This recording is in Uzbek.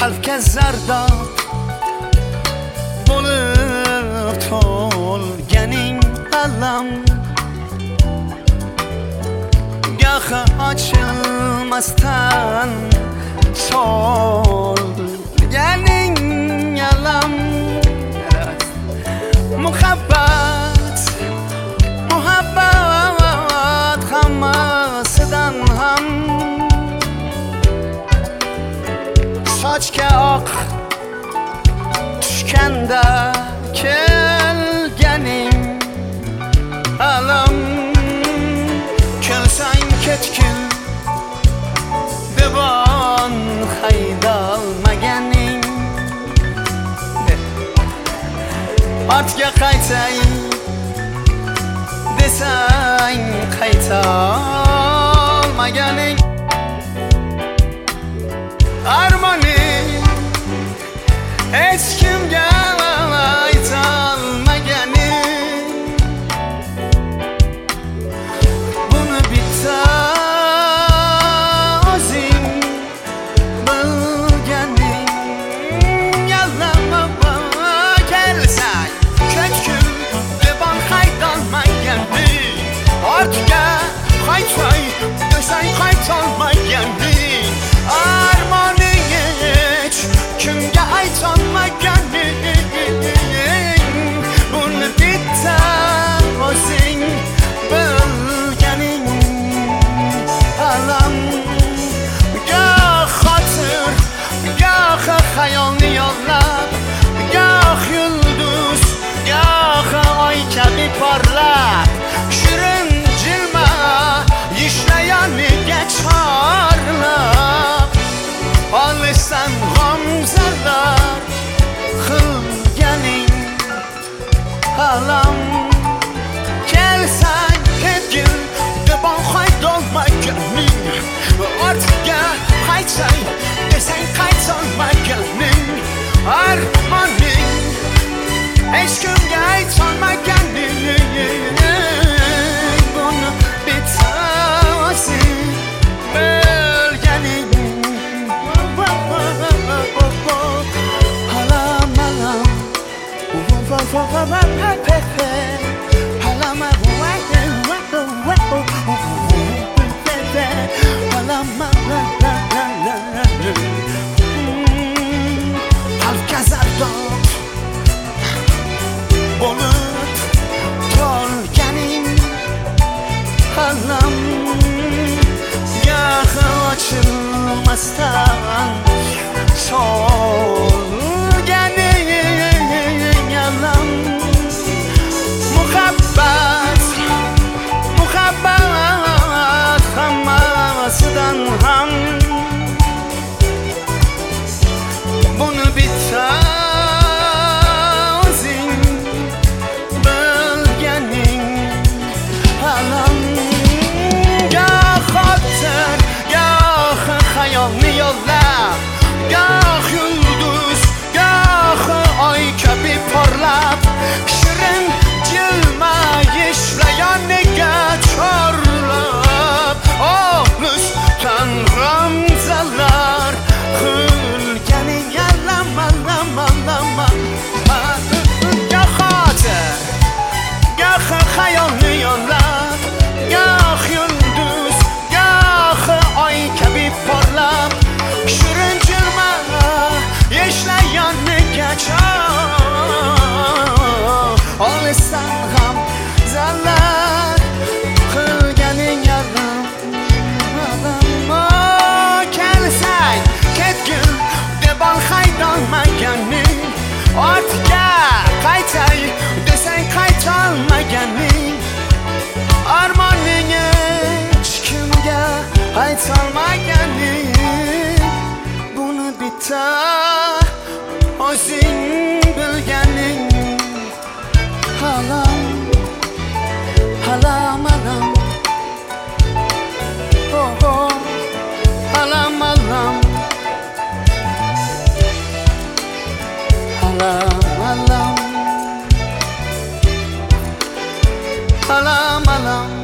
Qalbga zardab bo'lib to'lganing alam, gohi ochilmasdan solganing alam. Muhabbat hammasidan ham sochga oq tushganda kelganing alam. Kelsang ketgil devon haydalmaganing, ortga qaytay desang qaytolmaganing. Armoning hech kimga aytolmaganing, buni bitta o'zing bilganing. Yallama kelsang ketgil devon haydalmaganing, ortga qaytay desang qaytolmaganing. Armoning hech kimga aytolmaganing, buni bitta o'zing bilganing. Alam goh xotir, goh xayolni yo'llab, goh yulduz, goh oy kabi porlab, shirin jilma ishlayaniga chorlab, olsan g'amzalar qilganing alam. Kelsang ketgil devon haydalmaganing, ortga qaytay desang qaytolmaganing. Armoning hech kimga aytolmaganing, buni bitta o'zing bilganing. Alam alam qalbga zardab bo'lib to'lganing alam, gohi ochilmasdan solganing alam. Muhabbat hammasidan ham buni bitta o'zing bilganing alam. Goh xotir, goh xayolni yo'llab, goh yulduz, goh oy kabi porlab, shirin jilmayishlayoniga chorlab, olisdan g'amzalar qilganing alam alam alam. Goh xotir, goh xayolni yo'llab, goh yulduz, goh oy kabi porlab, shirin jilma ishlayoniga olisdan g'amzalar qilganing alam alam. Kelsang ketgil devon haydalmaganing, ortga qaytay desang qaytolmaganing. Armoning hech kimga aytolmaganing, buni bitta o'zing bilganing. Alam alam alam, oh oh alam alam, alam alam, alam alam.